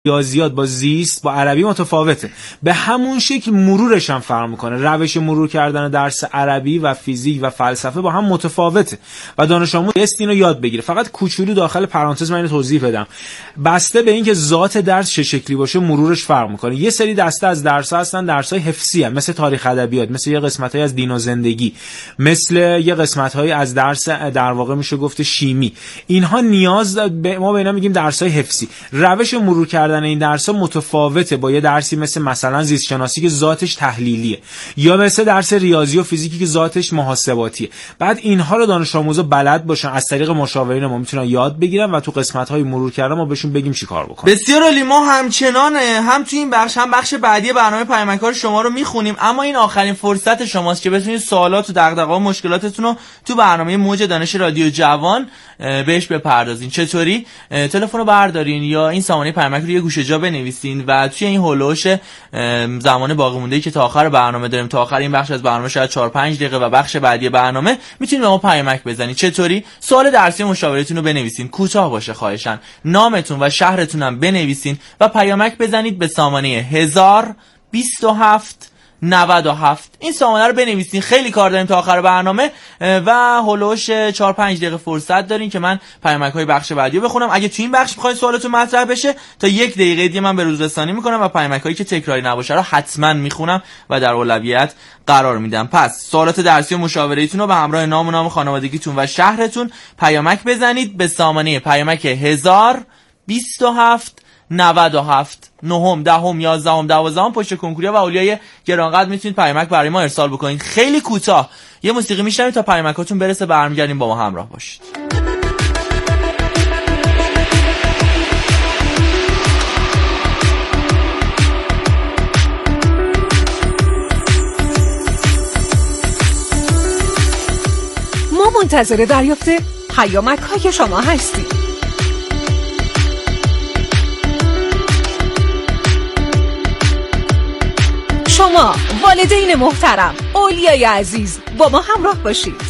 ریاضیات با زیست با عربی متفاوته. به همون شکل مرورش هم فرق میکنه. روش مرور کردن درس عربی و فیزیک و فلسفه با هم متفاوته و دانش آموز اینو یاد بگیره. فقط کوچولو داخل پرانتز من اینو توضیح بدم، بسته به اینکه ذات درس چه شکلی باشه مرورش فرق میکنه. یه سری دسته از درس‌ها هستن درس‌های حفظی هستن، مثل تاریخ ادبیات، مثل یه قسمت‌های از دین و زندگی، مثل یه قسمت‌های از درس در واقع میشه گفت شیمی. اینها نیاز ما به اینا میگیم درس‌های حفظی. روش مرور کردن این درس‌ها متفاوته با یه درسی مثلا زیست شناسی که ذاتش تحلیلیه، یا مثل درس ریاضی و فیزیکی که ذاتش محاسباتیه. بعد اینها رو دانش آموزا بلد باشن، از طریق مشاورین ما میتونن یاد بگیرن و تو قسمت‌های مرور کردن ما بهشون بگیم چیکار بکنن. بسیار عالی. ما همچنان هم تو این بخش هم بخش بعدی برنامه پیامک‌ها شما رو میخونیم، اما این آخرین فرصت شماست که بتونید سوالات و دغدغه‌ها و مشکلاتتون رو تو برنامه موج دانش رادیو جوان بهش بپردازین. چطوری؟ تلفن رو بردارین یا این سامانه پیامک رو یه گوشه جا بنویسین و توی این هولوش زمان باقی مونده‌ای که تا آخر برنامه داریم، تا آخر این بخش از برنامه شاید 4-5 دقیقه و بخش بعدی برنامه، میتونید به ما پیامک بزنید. چطوری؟ سوال درسی مشاورتون رو بنویسین، کوتاه باشه خواهشاً، نامتون و شهرتون هم بنویسین و پیامک بزنید به سامانه 1027 97. این سامانه رو بنویسین. خیلی کار داریم تا آخر برنامه و هولوش 4-5 دقیقه فرصت دارین که من پیامک‌های بخش بعدی رو بخونم. اگه تو این بخش می‌خواید سوالتون مطرح بشه تا 1 دقیقه دیگه من به روز رسانی می‌کنم و پیامک‌هایی که تکراری نباشه رو حتما می‌خونم و در اولویت قرار میدم. پس سوالات درسی و مشاوره‌ایتون رو به همراه نام خانوادگیتون و شهرتون پیامک بزنید به سامانه پیامک 1027 97 9 10 11 12 پشت کنکوریا و اولیای گرانقدر میتونید پیامک برای ما ارسال بکنید. خیلی کوتاه یه موسیقی میشنوید تا پیامکاتون برسه، برمیگردیم با ما همراه باشید. ما منتظر دریافت پیامک‌های شما هستیم. شما والدین محترم، اولیای عزیز، با ما همراه باشید.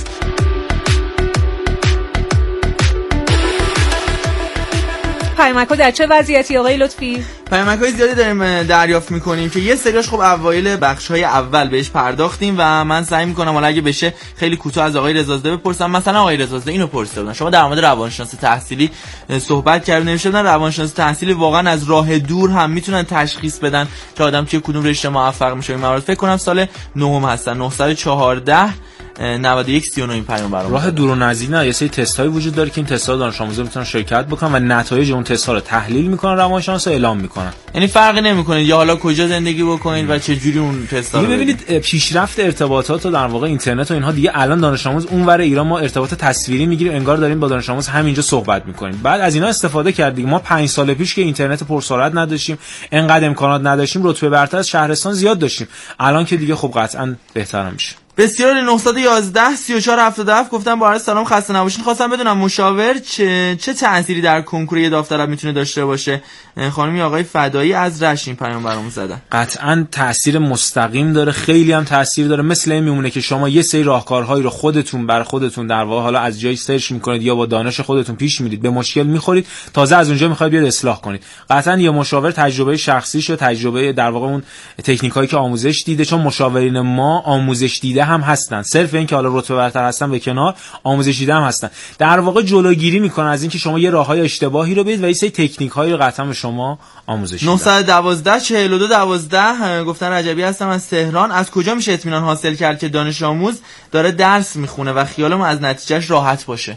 پیامک‌ها در چه وضعیتی آقای لطفی؟ پیامک‌های زیادی داریم دریافت می‌کنیم که یه سریاش خب اوایل بخش‌های اول بهش پرداختیم و من سعی می‌کنم حالا اگه بشه خیلی کوتاه از آقای رضازاده بپرسم. مثلا آقای رضازاده اینو پرسیده بودن، شما در مورد روانشناسی تحصیلی صحبت کردید، نوشته بودن روانشناسی تحصیلی واقعا از راه دور هم میتونن تشخیص بدن که آدم توی کدوم رشته موفق میشه. این موارد فکر کنم سال 9 هستن، 914 91 39 این پیام برام. راه دور و نزدیک نه، یه سری تست‌های وجود داره که این تست‌ها دانش آموزا میتونن شرکت بکنن و نتایج اون تست‌ها رو تحلیل میکنن، روانشناسا اعلام میکنن. یعنی فرقی نمیکنه یا حالا کجا زندگی بکنید و چه جوری اون تست‌ها رو ببینید. پیشرفت ارتباطات و در واقع اینترنت و اینها دیگه الان دانش آموز اونور ایران ما ارتباط تصویری میگیریم، انگار داریم با دانش آموز همینجا صحبت میکنیم. بعد از اینا استفاده کردیم. ما 5 سال پیش که اینترنت پرسرعت نداشتیم، انقدر امکانات نداشتیم، رتبه برتر از شهرستان زیاد داشتیم. الان که دیگه خب قطعاً بهتر میشه. بسیار. 911 34 77 گفتم با عرض سلام خسته نباشین. خواستم بدونم مشاور چه تأثیری در کنکور یه داوطلب میتونه داشته باشه؟ خانمی آقای فدایی از رشت این پیام برام زدن. قطعاً تأثیر مستقیم داره، خیلی هم تأثیر داره. مثل این میمونه که شما یه سری راهکارهایی رو خودتون بر خودتون در واقع حالا از جایی سرچ میکنید یا با دانش خودتون پیش میرید، به مشکل میخورید، تازه از اونجا میخواید بیاد اصلاح کنید. قطعاً یه مشاور تجربه شخصیش و تجربه در واقع اون تکنیکایی که آموزش دیده، چون مشاورین ما آموزش دیده هم هستن، صرف این که حالا رتبه برتر هستن به کنار، آموزش دیده هم هستن، در واقع جلوگیری میکنن از اینکه شما یه راههای اشتباهی رو برید و یه سری تکنیک‌هایی رو قطعا به شما آموزش میدن. 912 42 12 گفتن رجبی هستم از تهران. از کجا میشه اطمینان حاصل کرد که دانش آموز داره درس میخونه و خیالمون از نتیجهش راحت باشه؟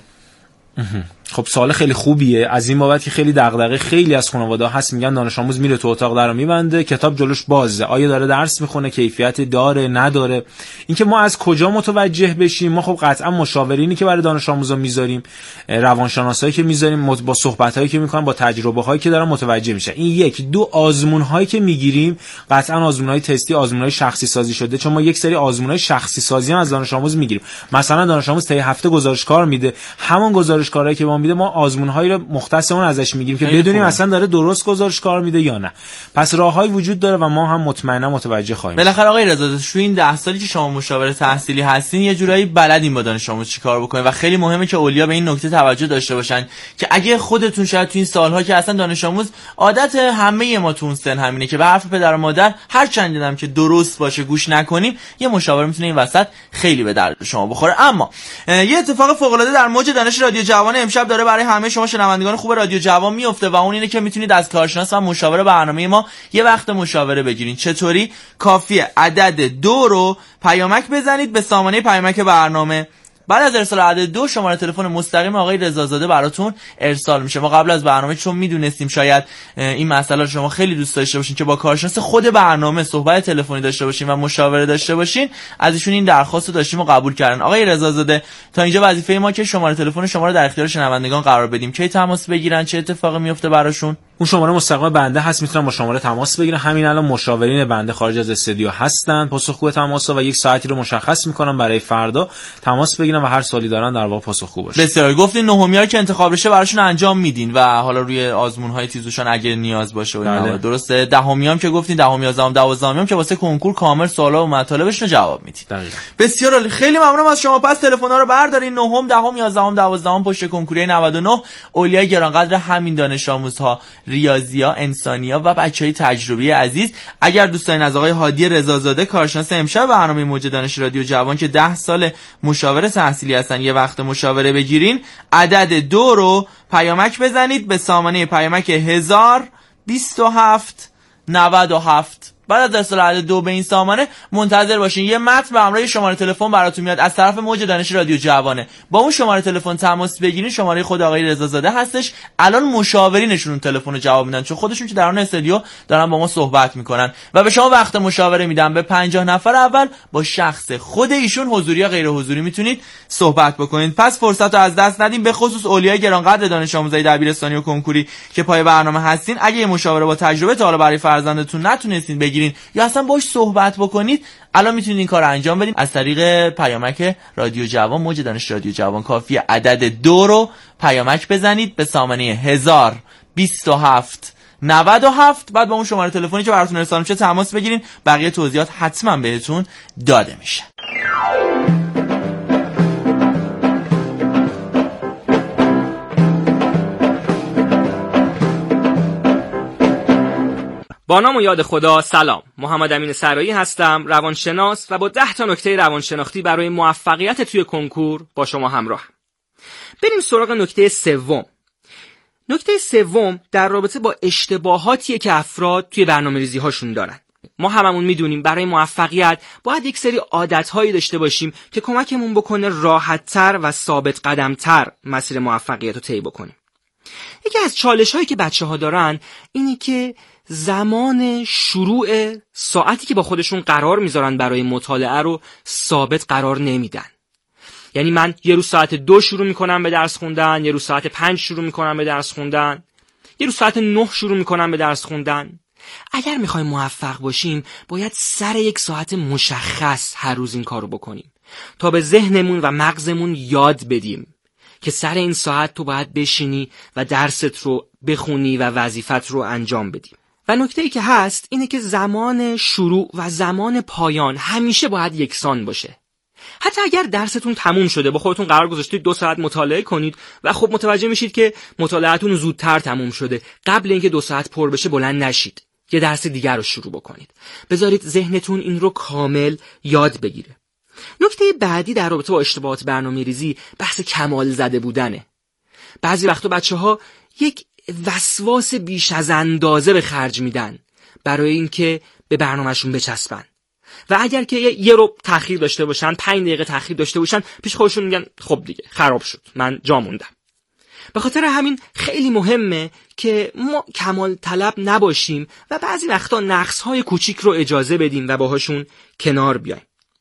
خب سوال خیلی خوبیه. از این بابت که خیلی دغدغه خیلی از خانواده‌ها هست، میگن دانش آموز میره تو اتاق درو میبنده، کتاب جلوش بازه، آیا داره درس میخونه، کیفیت داره نداره. اینکه ما از کجا متوجه بشیم؟ ما خب قطعا مشاورینی که برای دانش آموزا میذاریم، روانشناسایی که میذاریم، با صحبتایی که میکنن، با تجربه‌هایی که دارن متوجه میشن. این 1 2 آزمون‌هایی که میگیریم قطعا آزمون‌های تستی، آزمون‌های شخصی سازی شده، چون ما یک سری آزمون‌های شخصی سازی هم از دانش آموز میگیریم. مثلا دانش آموز طی هفته گزارشکار میده، همون گزارشکارایی که ما میده ما آزمون‌هایی رو مختص اون ازش میگیریم که خیلی بدونیم خوبه. اصلا داره درست گزارش کار میده یا نه. پس راههایی وجود داره و ما هم مطمئنا متوجه خواهیم. بالاخره آقای رضا تو این 10 سالی که شما مشاور تحصیلی هستین یه جورایی بلدین با دانش آموز چیکار بکنین و خیلی مهمه که اولیا به این نکته توجه داشته باشن که اگه خودتون شاید تو این سالها که اصلا دانش آموز عادت همه ما تو اون سن همینه که به حرف پدر و مادر هر چند دیدم که درست باشه گوش نکنیم، یه مشاور میتونه این وسط خیلی به درد شما بخوره. اما یه اتفاق فوق العاده در موج دانش رادیو جوان امشب داره برای همه شما شنوندگان خوب رادیو جوان میفته و اون اینه که میتونید از کارشناس و مشاور برنامه ما یه وقت مشاوره بگیرین. چطوری؟ کافیه عدد 2 رو پیامک بزنید به سامانه پیامک برنامه. بعد از ارسال عدد 2 شماره تلفن مستقیم آقای رضازاده براتون ارسال میشه. ما قبل از برنامه چون میدونستیم شاید این مسئله رو شما خیلی دوست داشته باشین که با کارشناس خود برنامه صحبت تلفنی داشته باشین و مشاوره داشته باشین، از ایشون این درخواست رو داشتیم و قبول کردن. آقای رضازاده تا اینجا وظیفه ما که شماره تلفن شما رو در اختیار شنوندگان قرار بدیم. کی تماس بگیرن، چه اتفاقی میفته براشون؟ اون شماره مستقیم بنده هست، میتونن با شماره تماس بگیرن. همین الان مشاورین بنده خارج از استودیو هستن، پاسخگو تماس‌ها و یک ساعتی رو مشخص میکنن برای فردا تماس بگیرن و هر سوالی دارن در واقع پاسخگو باشن. بسیار گفتین نهمیار که انتخاب بشه براشون انجام میدین و حالا روی آزمون‌های تیزوشان اگه نیاز باشه و اینا. درسته. دهمیام که گفتین، دهم، یازدهم، دوازدهمیام که واسه کنکور کامل سوالا و مطالبش رو جواب میدید. دقیقاً. بسیار عالی. خیلی ممنونم از شما. پس تلفن‌ها رو بردارین. نهم، دهم، یازدهم، دوازدهم پشت کنکوری 99 اولیای گرانقدر همین دانش آموزها، ریاضی‌ها، انسانی‌ها و بچهای تجربی عزیز. اگر دوست دارین از آقای هادی رضازاده کارشناس امشب برنامه موج دانش رادیو جوان که 10 سال مشاور تحصیلی هستن یه وقت مشاوره بگیرین، عدد 2 رو پیامک بزنید به سامانه پیامک 102797. بعد از ارسال عدد 2 به این سامانه منتظر باشین. یه متن به همراه شماره تلفن براتون میاد از طرف موج دانش رادیو جوانه. با اون شماره تلفن تماس بگیرین. شماره خود آقای رضازاده هستش. الان مشاورینشون اون تلفن رو جواب میدن چون خودشون که در اون استودیو دارن با ما صحبت میکنن و به شما وقت مشاوره میدن. به 50 نفر اول با شخص خود ایشون حضوری یا غیر حضوری میتونید صحبت بکنید. پس فرصت رو از دست ندین، به خصوص اولیای گرانقدر دانش آموزای دبیرستانی و کنکوری که پای برنامه هستین. اگه یه مشاوره با تجربه تا حالا برای فرزندتون نتونستین بگیرین یا اصلا باش صحبت بکنید، الان میتونید این کار رو انجام بدین از طریق پیامک رادیو جوان، موج دانش رادیو جوان. کافیه عدد 2 رو پیامک بزنید به سامانه 102797. بعد با اون شماره تلفنی که براتون ارسال میشه تماس بگیرین. بقیه توضیحات حتما بهتون داده میشه. با نام و یاد خدا. سلام، محمد امین سرایی هستم، روانشناس و با 10 تا نکته روانشناختی برای موفقیت توی کنکور با شما همراهم. بریم سراغ نکته سوم. نکته سوم در رابطه با اشتباهاتیه که افراد توی برنامه‌ریزی هاشون دارن. ما هممون میدونیم برای موفقیت باید یک سری عادت‌هایی داشته باشیم که کمکمون بکنه راحت‌تر و ثابت قدم‌تر مسیر موفقیت رو طی بکنیم. یکی از چالش‌هایی که بچه‌ها دارن اینه که زمان شروع ساعتی که با خودشون قرار میذارن برای مطالعه رو ثابت قرار نمیدن. یعنی من یه روز ساعت 2 شروع میکنم به درس خوندن، یه روز ساعت 5 شروع میکنم به درس خوندن، یه روز ساعت 9 شروع میکنم به درس خوندن. اگر میخوایم موفق باشیم باید سر یک ساعت مشخص هر روز این کارو بکنیم تا به ذهنمون و مغزمون یاد بدیم که سر این ساعت تو باید بشینی و درست رو بخونی و وظیفت رو انجام بدی. و نکته‌ای که هست اینه که زمان شروع و زمان پایان همیشه باید یکسان باشه. حتی اگر درستون تموم شده، با خودتون قرار گذاشتید 2 ساعت مطالعه کنید و خب متوجه میشید که مطالعه‌تون زودتر تموم شده، قبل اینکه 2 ساعت پر بشه بلند نشید، یه درس دیگر رو شروع بکنید. بذارید ذهنتون این رو کامل یاد بگیره. نکته بعدی در رابطه با اشتباهات برنامه‌ریزی بحث کمال زده بودنه. بعضی وقتا بچه‌ها یک وسواس بیش از اندازه به خرج میدن برای اینکه به برنامه‌شون بچسبن و اگر که یه رو تأخیر داشته باشن، 5 دقیقه تأخیر داشته باشن، پیش خودشون میگن خب دیگه خراب شد، من جا موندم. به خاطر همین خیلی مهمه که ما کمال طلب نباشیم و بعضی وقتا نقص‌های کوچیک رو اجازه بدیم و باهاشون کنار بیایم.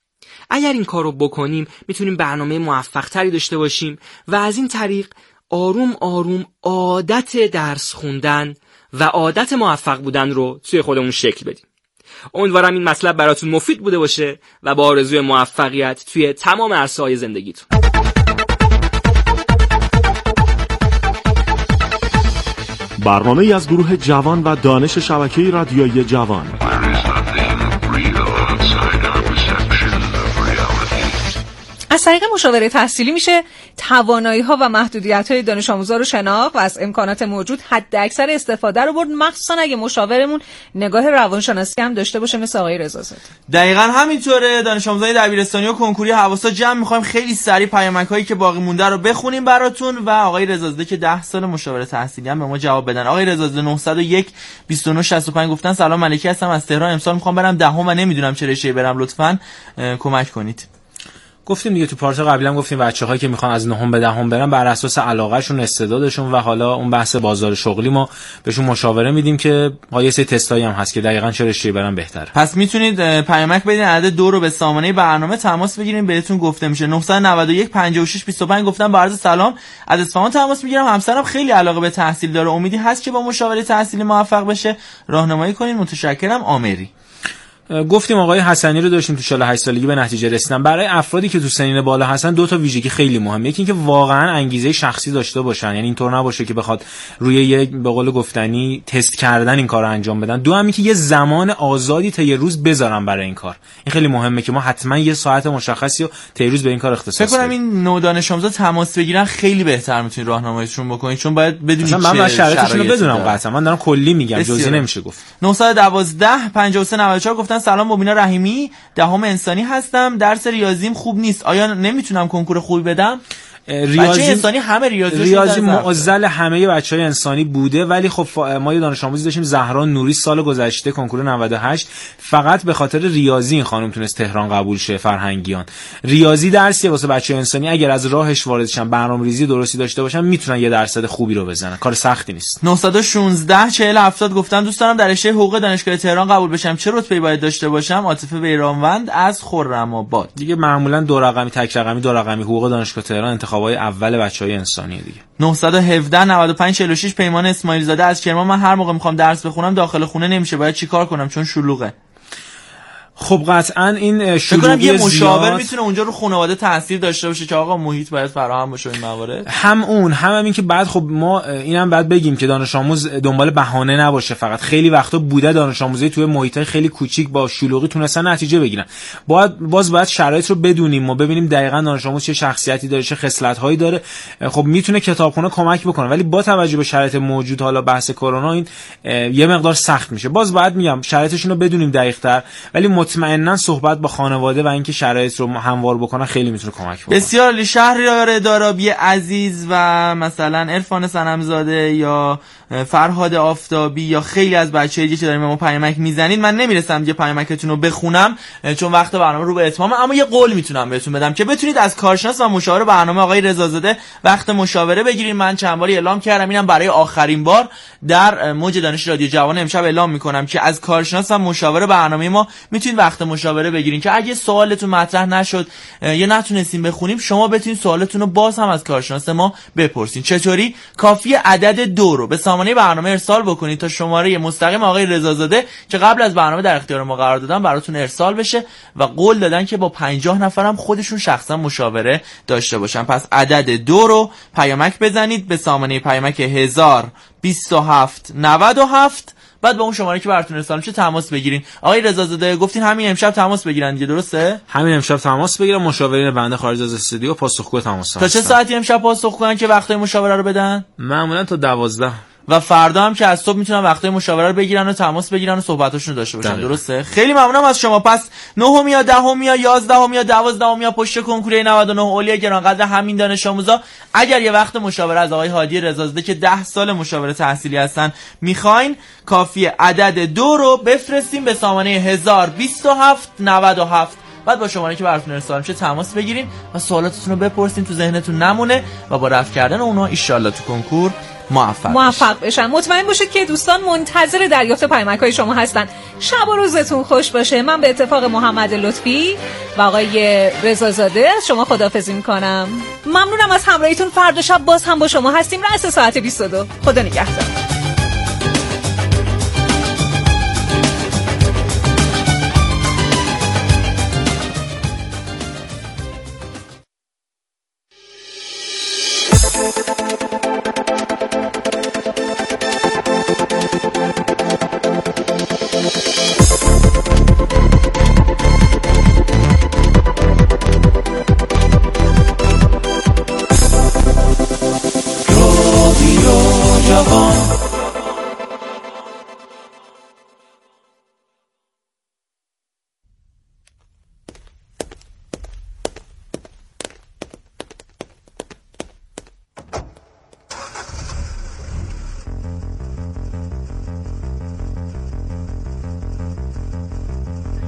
اگر این کارو بکنیم میتونیم برنامه موفق‌تری داشته باشیم و از این طریق آروم آروم عادت درس خوندن و عادت موفق بودن رو توی خودمون شکل بدیم. امیدوارم این مطلب براتون مفید بوده باشه و با آرزوی موفقیت توی تمام عرصه‌های زندگیتون. برنامه از گروه جوان و دانش شبکه رادیویی جوان. از طریق مشاوره تحصیلی میشه توانایی‌ها و محدودیت‌های دانش آموزا رو شناخت و از امکانات موجود حداکثر استفاده رو برد، مخصوصا اگه مشاورمون نگاه روانشناسی هم داشته باشه مثل آقای رضازاده. دقیقاً همینطوره. دانش آموزای دبیرستانی و کنکوری حواسا جمع می‌خوایم خیلی سریع پیامک‌هایی که باقی مونده رو بخونیم براتون و آقای رضازاده که 10 سال مشاوره تحصیلی هم به ما جواب بدن. آقای رضازاده 901 2965 گفتن سلام ملکی هستم از تهران، امسال می‌خوام برم دهم و نمیدونم چه رشته‌ای برم، لطفاً کمک کنید. گفتیم دیگه تو پارت قبلی هم گفتیم بچه‌هایی که میخوان از نهم به دهم برن بر اساس علاقهشون، استعدادشون و حالا اون بحث بازار شغلی ما بهشون مشاوره میدیم که یه سری تستایی هم هست که دقیقاً چه رشته‌ای برن بهتره. پس میتونید پیامک بدین، عدد 2 رو به سامانه برنامه تماس بگیرین بهتون گفته میشه. 991 56 25 گفتن با عرض سلام از اصفهان تماس میگیرم، همسرم خیلی علاقه به تحصیل داره، امیدی هست که با مشاوره تحصیلی موفق بشه، راهنمایی کنین، متشکرم. آمری. گفتیم آقای حسنی رو داشتیم تو 48 سالگی به نتیجه رسیدن. برای افرادی که تو سنین بالا هستن دو تا ویژگی خیلی مهمه. یکی اینکه واقعا انگیزه شخصی داشته باشن، یعنی اینطور نباشه که بخواد روی یک به قول گفتنی تست کردن این کارو انجام بدن. دو هم اینکه یه زمان آزادی تا یه روز بذارن برای این کار. این خیلی مهمه که ما حتما یه ساعت مشخصی رو تا روز به این کار اختصاص بدیم. فکر کنم این نو دانش آموزا تماس بگیرن خیلی بهتر میتونید راهنماییشون بکنید، چون باید بدونید من شرایطشون رو بدونم. قطعا من دارم کلی میگم، جزئی نمیشه گفت. 912 53 94 گفتن سلام مبینا رحیمی، دهم انسانی هستم، درس ریاضیم خوب نیست، آیا نمیتونم کنکور خوبی بدم؟ ریاضی انسانی همه ریاضی معضل همه بچهای انسانی بوده، ولی خب ما یه دانش آموزی داشتیم زهرا نوری سال گذشته کنکور 98 فقط به خاطر ریاضی این خانم تونست تهران قبول شه. فرهنگیان ریاضی درسیه واسه بچهای انسانی، اگر از راهش وارد شن، برنامه‌ریزی درستی داشته باشن، میتونن یه درصد خوبی رو بزنن، کار سختی نیست. 916 40 70 گفتن دوست دارم در رشته حقوق دانشگاه تهران قبول بشم، چه رتبه‌ای باید داشته باشم؟ عاطفه بیرانوند از خرم‌آباد. دیگه معمولا دو رقمی، تک رقمی، دو رقمی حقوق دانشگاه تهران انتخابای اول بچهای انسانی دیگه. 917 95 46 پیمان اسماعیل زاده از کرمان، من هر موقع میخوام درس بخونم داخل خونه نمیشه، باید چیکار کنم چون شلوغه؟ خب قطعا این شلوغی یه مشاور میتونه اونجا رو خانواده تاثیر داشته باشه که آقا محیط باید فراهم باشه این موارد. هم این که بعد خب ما اینم بعد بگیم که دانش آموز دنبال بهانه نباشه فقط. خیلی وقتا بوده دانش آموزی توی محیطای خیلی کوچیک با شلوغی تونستن نتیجه بگیرن. باید شرایط رو بدونیم و ببینیم دقیقاً دانش آموز چه شخصیتی داره، چه خصلت‌هایی داره. خب میتونه کتابخونه کمک بکنه، ولی با توجه به شرایط موجود حالا بحث کرونا این یه مقدار سخت میشه. باید میگم شرایطشون رو بدونیم دقیق‌تر، ولی مطمئنا صحبت با خانواده و اینکه شرایط رو هموار بکنن خیلی میتونه کمک بکنه. بسیار عالی. شهریار دارابی عزیز و مثلا عرفان صنمزاده یا فرهاد آفتابی یا خیلی از بچه‌ها دیگه که داریم ما پیامک میزنید، من نمیرسم دیگه پیامکتون رو بخونم چون وقت برنامه رو به اتمامه، اما یه قول میتونم بهتون بدم که بتونید از کارشناس و مشاور برنامه آقای رضازاده وقت مشاوره بگیرید. من چند باری اعلام کردم، اینم برای آخرین بار در موج دانش رادیو جوان امشب اعلام میکنم که از کارشناس و مشاور برنامه ما میتونید وقت مشاوره بگیرین که اگه سوالتون مطرح نشد یا نتونستین بخونیم، شما بتونید سوالتون رو باز هم از کارشناس ما بپرسین. چطوری؟ کافیه عدد 2 رو به سامانه برنامه ارسال بکنید تا شماره مستقیم آقای رضازاده که قبل از برنامه در اختیار ما قرار دادن براتون ارسال بشه و قول دادن که با 50 نفرم خودشون شخصا مشاوره داشته باشن. پس عدد 2 رو پیامک بزنید به سامانه پیامک 102797 بعد با اون شماره که براتون ارسال میشه تماس بگیرین. آقای رضازاده گفتین همین امشب تماس بگیرن دیگه، درسته؟ همین امشب تماس بگیرن. مشاورین بنده خارج از استودیو پاسخگو تماس تا چه ساعتی امشب پاسخ کنن که وقتای مشاوره رو بدن؟ معمولا تا 12 و فردا هم که از صبح میتونن وقتای مشاوره رو بگیرن و تماس بگیرن و صحبتاشون رو داشته باشن. درسته؟ خیلی ممنونم از شما. پس 9 یا 10 یا 11 یا 12 یا پشت کنکور 99 اولیا گرانقدر همین دانش آموزا، اگر یه وقت مشاوره از آقای هادی رضازاده که 10 سال مشاوره تحصیلی هستن میخواین، کافیه عدد 2 رو بفرستیم به سامانه 102797 بعد با شماره که براتون ارسال میشه تماس بگیرین و سوالاتتون رو بپرسین، تو ذهنتون نمونه و با رفع کردن اونها ان شاء الله تو کنکور موفق بشن. مطمئن باشید که دوستان منتظر دریافت پیامک‌های شما هستن. شب و روزتون خوش باشه. من به اتفاق محمد لطفی و آقای رضازاده از شما خداحافظی میکنم. ممنونم از همراهیتون. فردا شب باز هم با شما هستیم رأس ساعت 22. خدا نگهدار.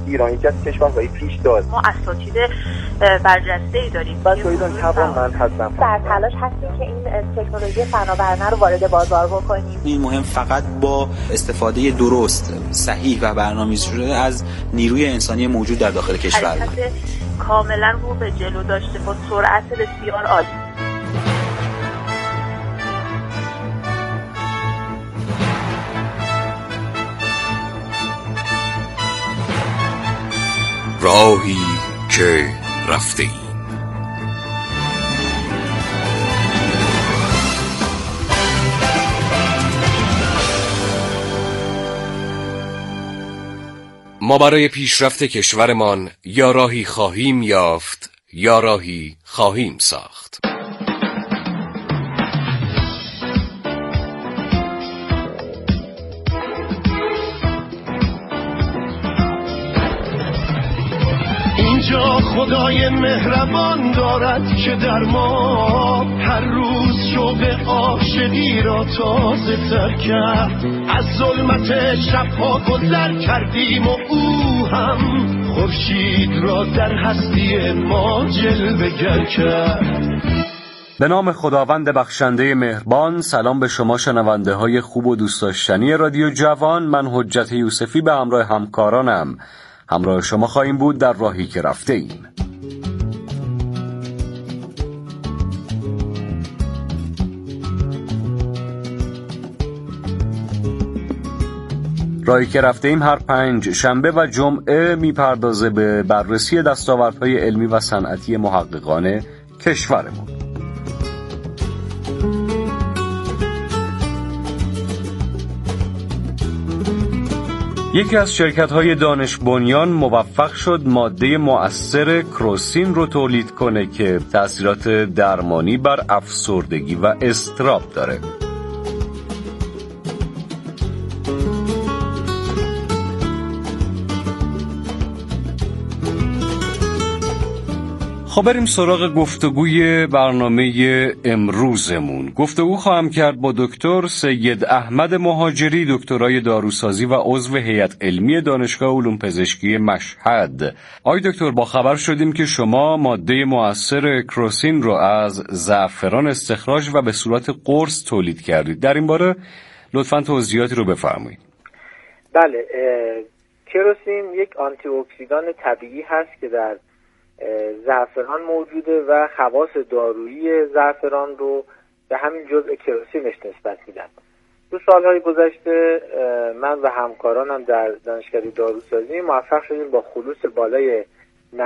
ایران یکی از کشورهای پیشتاز. ما اساتید برجسته‌ای داریم. بچه‌های توانمند هستن. در تلاش هستیم که این تکنولوژی فناورانه رو وارد بازار بکنیم. این مهم فقط با استفاده درست، صحیح و برنامه‌ریزی شده از نیروی انسانی موجود در داخل کشور. حرکت کاملا رو به جلو داشته با سرعت بسیار عالی. راهی که رفته‌ایم. ما برای پیشرفت کشورمان یا راهی خواهیم یافت یا راهی خواهیم ساخت. اینجا خدای مهربان دارد که در ما هر روز شوق عاشقی را تازه تر کرد. از ظلمت شبها گذر کردیم و او هم خورشید را در هستی ما جلوه‌گر کرد. به نام خداوند بخشنده مهربان. سلام به شما شنونده های خوب و دوست داشتنی رادیو جوان. من حجت یوسفی به همراه همکارانم همراه شما خواهیم بود در راهی که رفته ایم. راهی که رفته ایم هر 5 شنبه و جمعه میپردازه به بررسی دستاوردهای علمی و صنعتی محققان کشورمون. یکی از شرکت‌های دانش بنیان موفق شد ماده مؤثر کروسین رو تولید کنه که تأثیرات درمانی بر افسردگی و اضطراب داره. خب بریم سراغ گفتگوی برنامه امروزمون. گفتگو خواهم کرد با دکتر سید احمد مهاجری، دکترای داروسازی و عضو هیئت علمی دانشگاه علوم پزشکی مشهد. آقای دکتر، با خبر شدیم که شما ماده مؤثر کروسین رو از زعفران استخراج و به صورت قرص تولید کردید. در این باره لطفاً توضیحاتی رو بفرمایید. بله، کروسین یک آنتی اکسیدان طبیعی هست که در زعفران موجوده و خواص دارویی زعفران رو به همین جزء کروسینش نسبت میدن. تو سالهای گذشته من و همکارانم در دانشکده داروسازی موفق شدیم با خلوص بالای 90%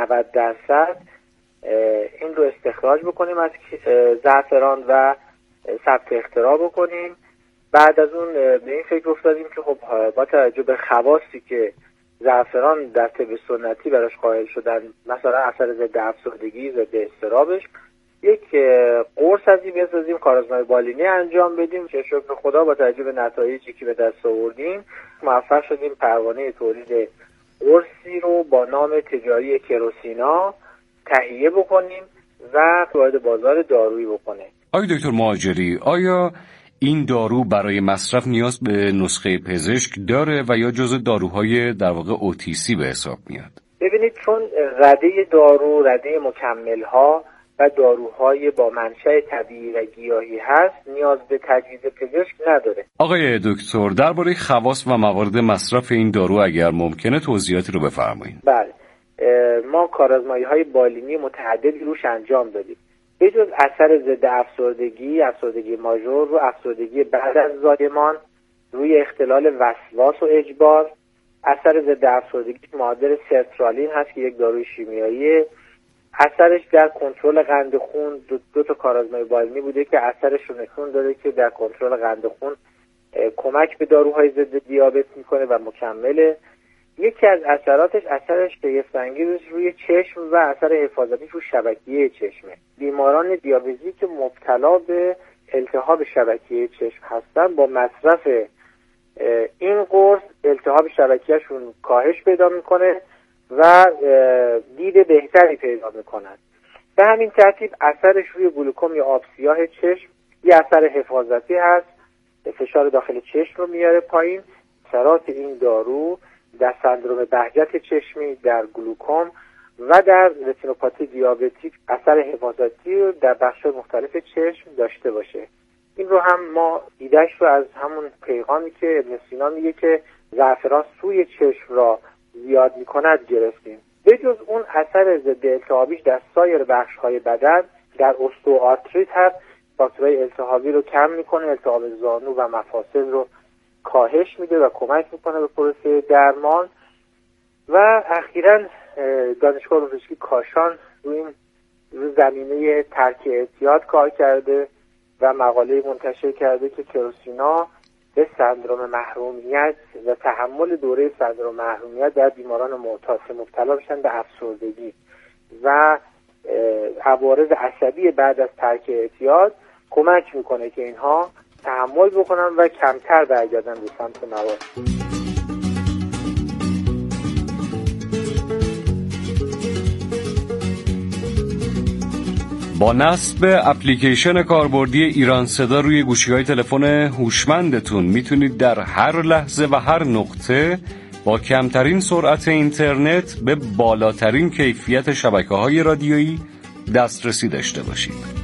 این رو استخراج بکنیم از زعفران و ثبت اختراع بکنیم. بعد از اون به این فکر افتادیم که خب با توجه به خواصی که زعفران در طب سنتی براش قائل شدن، مثلا اثر ضد افسردگی، ضد اضطرابش، یک قرص از این بسازیم، کارآزمایی بالینی انجام بدیم که شکر خدا با توجه به نتایجی که به دست آوردیم موفق شدیم پروانه تولید قرصی رو با نام تجاری کروسینا تهیه بکنیم و وارد بازار دارویی بکنه. آقای دکتر مهاجری، آیا این دارو برای مصرف نیاز به نسخه پزشک داره و یا جزء داروهای در واقع OTC به حساب میاد؟ ببینید، چون رده دارو، رده مکمل‌ها و داروهای با منشأ طبیعی و گیاهی هست، نیاز به تجویز پزشک نداره. آقای دکتر، درباره خواص و موارد مصرف این دارو اگر ممکنه توضیحاتی رو بفرمایید. بله، ما کارآزمایی‌های بالینی متعددی روش انجام دادیم. به جز اثر ضد افسردگی، افسردگی ماژور و افسردگی بعد از زایمان، روی اختلال وسواس و اجبار، اثر ضد افسردگی معادل سرترالین هست که یک داروی شیمیاییه. اثرش در کنترل قند خون، دو تا کارآزمایی بالینی بوده که اثرش رو نشون داده که در کنترل قند خون کمک به داروهای ضد دیابت میکنه و مکمله. یکی از اثراتش اثرش شگفت‌انگیزش روی چشم و اثر حفاظتیش رو شبکیه چشمه. بیماران دیابتی که مبتلا به التهاب شبکیه چشم هستن با مصرف این قرص التهاب شبکیه‌شون کاهش پیدا میکنه و دید بهتری پیدا میکنن. به همین ترتیب اثرش روی گلوکوم یا آب سیاه چشم یه اثر حفاظتی هست، فشار داخل چشم رو میاره پایین. اثرات این دارو در سندرم بهجت چشمی، در گلوکوم و در رتینوپاتی دیابتیک اثر حفاظتی رو در بخش مختلف چشم داشته باشه. این رو هم ما ایدهش رو از همون پیغامی که ابن سینا میگه که زعفران سوی چشم را زیاد میکند گرفتیم. به جز اون اثر ضد التهابیش در سایر بخش‌های بدن، در استئوآرتریت هم فاکتورهای التهابی رو کم میکنه، التهاب زانو و مفاصل رو کاهش میده و کمک میکنه به پروسه درمان. و اخیراً دانشگاه علوم پزشکی کاشان روی زمینه ترک اعتیاد کار کرده و مقاله منتشر کرده که کروسینا به سندرم محرومیت و تحمل دوره سندرم محرومیت در بیماران معتاد که مبتلا بشن به افسردگی و عوارض عصبی بعد از ترک اعتیاد کمک میکنه که اینها تحمل بکنن و کمتر برگردن به سمت مواد. با نصب اپلیکیشن کاربردی ایران صدا روی گوشی‌های تلفن هوشمندتون میتونید در هر لحظه و هر نقطه با کمترین سرعت اینترنت به بالاترین کیفیت شبکه‌های رادیویی دسترسی داشته باشید.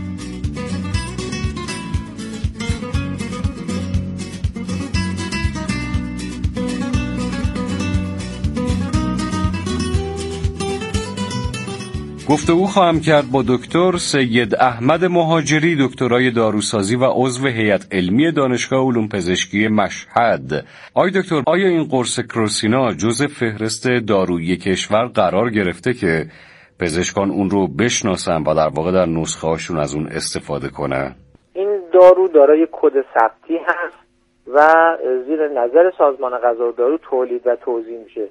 گفتگو خواهم کرد با دکتر سید احمد مهاجری، دکترای داروسازی و عضو هیئت علمی دانشگاه علوم پزشکی مشهد. آقای دکتر، آیا این قرص کروسینا جزء فهرست دارویی کشور قرار گرفته که پزشکان اون رو بشناسن و در واقع در نسخه هاشون از اون استفاده کنن؟ این دارو دارای کد ثبتی هست و زیر نظر سازمان غذا و دارو تولید و توزیع میشه.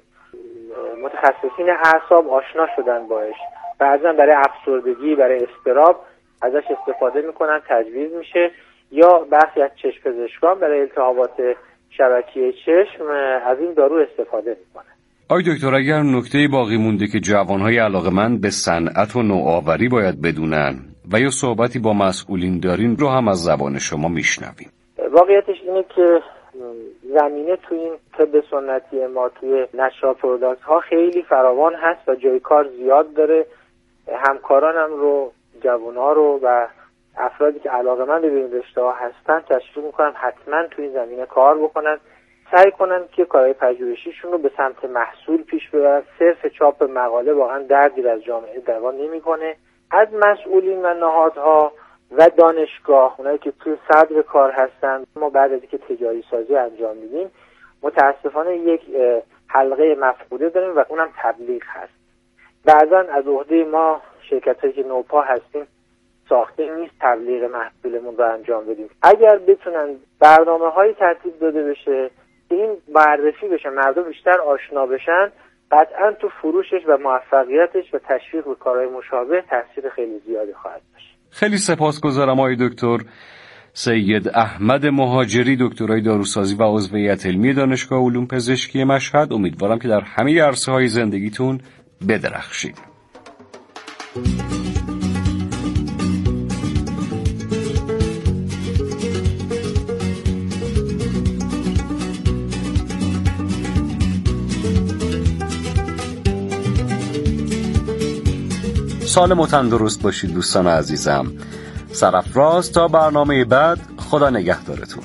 متخصصین اعصاب آشنا شدن باش، بعضا برای افسردگی، برای اضطراب ازش استفاده میکنن، تجویز میشه، یا برخی از چشم پزشکان برای التهابات شبکیه چشم از این دارو استفاده میکنن. آقای دکتر، اگر نکته باقی مونده که جوانهای علاقه‌مند به صنعت و نوآوری باید بدونن و یا صحبتی با مسئولین دارین رو هم از زبان شما میشنویم. واقعیتش اینه که زمینه تو این طب سنتی ما توی نشر پروداکت ها خیلی فراوان هست و جای کار زیاد داره. همکارانم رو، جوان‌ها رو و افرادی که علاقه‌مند به این رشته‌ها هستن تشویق می‌کنم حتما تو این زمینه کار بکنن، سعی کنن که کارهای پژوهشیشون رو به سمت محصول پیش ببرن. صرف چاپ مقاله واقعا دردی از جامعه دوا نمی‌کنه. از مسئولین و نهادها و دانشگاه، اونایی که توی صدر کار هستن، ما بعد از اینکه تجاری سازی انجام میدیم متاسفانه یک حلقه مفقوده داریم و اونم تبلیغ هست. بعضا از عهده ما شرکتایی که نوپا هستیم ساخته نیست تبلیغ محصولمون رو انجام بدیم. اگر بتونن برنامه‌های ترتیب داده بشه که این معرفی بشه، مردم بیشتر آشنا بشن، قطعا تو فروشش و موفقیتش و تشویق به کارهای مشابه تاثیر خیلی زیادی خواهد داشت. خیلی سپاسگزارم آقای دکتر سید احمد مهاجری، دکترای داروسازی و عضو هیئت علمی دانشگاه علوم پزشکی مشهد. امیدوارم که در همه عرصه‌های زندگیتون بدرخشید. سالم و تندرست باشید دوستان عزیزم. سرافراز تا برنامه بعد، خدا نگهدارتون.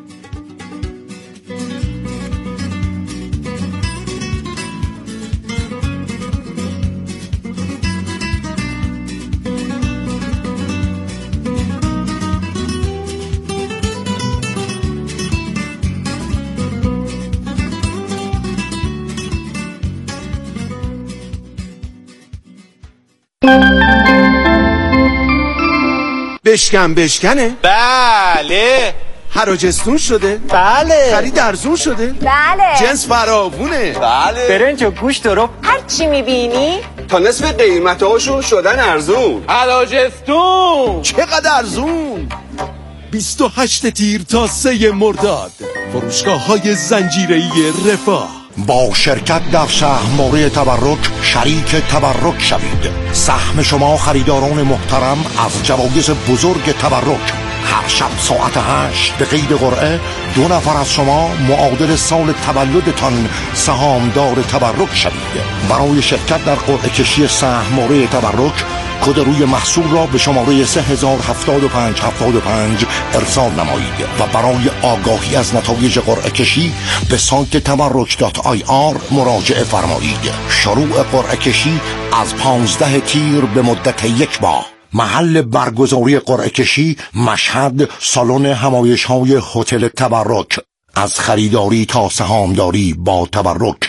بشکنه؟ بله. حراجستون شده؟ بله. خرید ارزون شده؟ بله. جنس فراوونه؟ بله. برنج و گوشت رو هر چی میبینی تا نصف قیمتاشون شدن ارزون. حراجستون چقدر ارزون؟ 28 تیر تا 3 مرداد فروشگاه‌های زنجیره‌ای رفاه با شرکت در سهم‌بازی تبرک شریک تبرک شوید. سهم شما خریداران محترم از جوایز بزرگ تبرک هر شب ساعت 8 به قید قرعه 2 نفر از شما معادل سال تولدتان سهامدار تبرک شوید. برای شرکت در قرعه کشی سهم مورد تبرک کد روی محصول را به شماره 307575 ارسال نمایید و برای آگاهی از نتایج قرعه کشی به سایت تبرک.ir مراجعه فرمایید. شروع قرعه کشی از 15 تیر به مدت 1 ماه. محل برگزاری قرعه کشی مشهد، سالن همایش‌های هتل تبرک. از خریداری تا سهامداری با تبرک.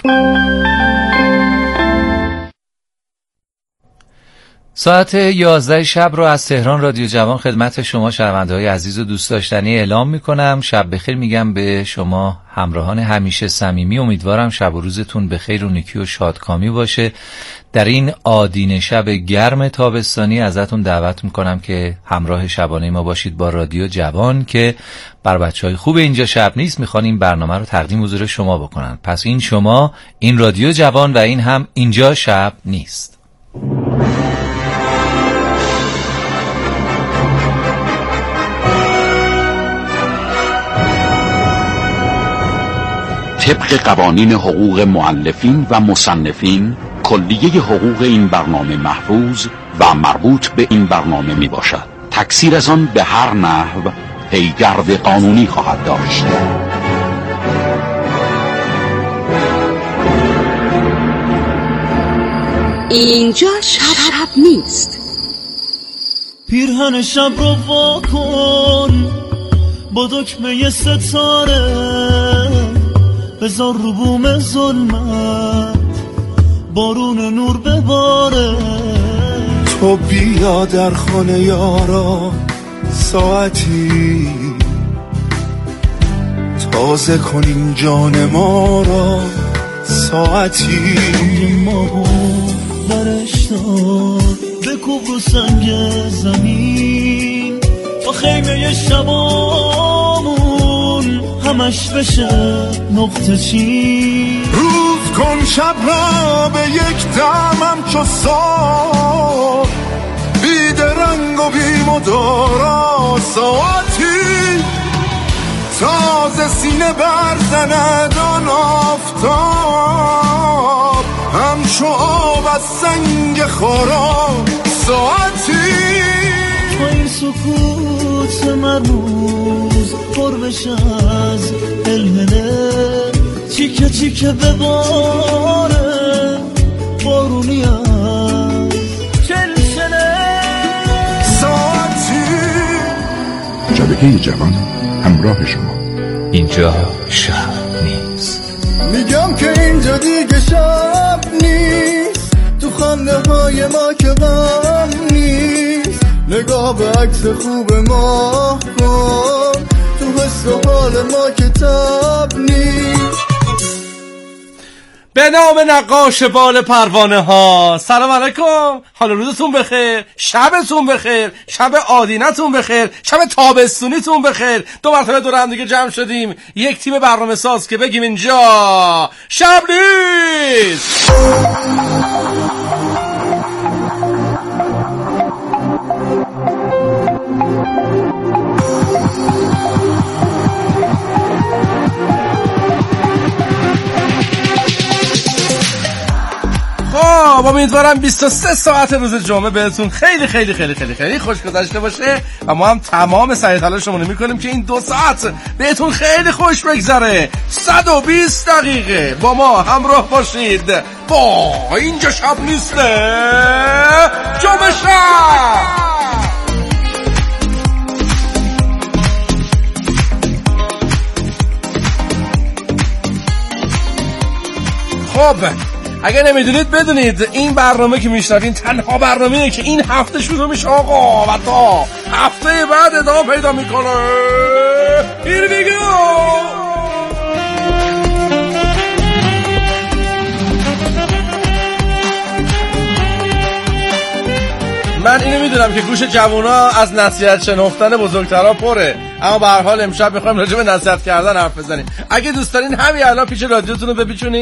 ساعت 11 شب رو از تهران رادیو جوان خدمت شما شنونده‌های عزیز و دوست داشتنی اعلام می‌کنم. شب بخیر میگم به شما همراهان همیشه صمیمی. امیدوارم شب و روزتون بخیر و نیکی و شادکامی باشه. در این آدینه شب گرم تابستانی ازتون دعوت می‌کنم که همراه شبانه ما باشید با رادیو جوان که بر بچهای خوب اینجا شب نیست می‌خوان این برنامه رو تقدیم حضور شما بکنن. پس این شما، این رادیو جوان و این هم اینجا شب نیست. طبق قوانین حقوق مؤلفین و مصنفین کلیه حقوق این برنامه محفوظ و مربوط به این برنامه می باشد. تکثیر از آن به هر نحو پیگرد قانونی خواهد داشت. اینجا شب نیست. پیرهن شب رو وا کن با دکمه ستاره، بذار رو بوم ظلمت بارون نور بباره. تو بیا در خانه یارا ساعتی تازه کنیم جان ما را ساعتی. ما برش دار بکوب رو سنگ زمین با خیمه شبامون همش بشه نقطه چین. روز کن شب را به یک دمم چو سار، بید رنگ و بی مدارا ساعتی تازه سینه برزند آن آفتاب، همچو آب از سنگ خارا ساعتی. با این سکوت مرموز پر بشه از الهله، چیکه چیکه بباره بارونی از چلچله ساعتی. شبکه جوان همراه شما. اینجا شب نیست. میگم که اینجا دیگه شب نیست، تو خنده های ما که غم نیست. نگاه به عکس خوب ما کن، تو حس و حال ما که تب نیست. به نام نقاش بال پروانه ها، سلام علیکم، حال روزتون بخیر، شبتون بخیر، شب آدینتون بخیر، شب تابستونیتون بخیر. 2 مرتبه دور هم دیگه جمع شدیم، یک تیم برنامه ساز که بگیم اینجا شب نیست. امیدوارم 23 ساعت روز جمعه بهتون خیلی خیلی خیلی خیلی خیلی خوش گذشته باشه و ما هم تمام سعی تلاشمون رو میکنیم که این 2 ساعت بهتون خیلی خوش بگذره. 120 دقیقه با ما همراه باشید با اینجا شب نیسته جمعه شب. خب اگه نمیدونید بدونید این برنامه که میشنوین تنها برنامه‌ایه که این هفته شروع میشه آقا و تا هفته بعد ادامه پیدا میکنه. Here we go. من اینو میدونم که گوش جوونا از نصیحت شنفتن بزرگترها پره، اما به هر حال امشب میخوایم راجع به نصیحت کردن حرف بزنیم. اگه دوست دارین همین الان پیش رادیوتون رو بپیچونین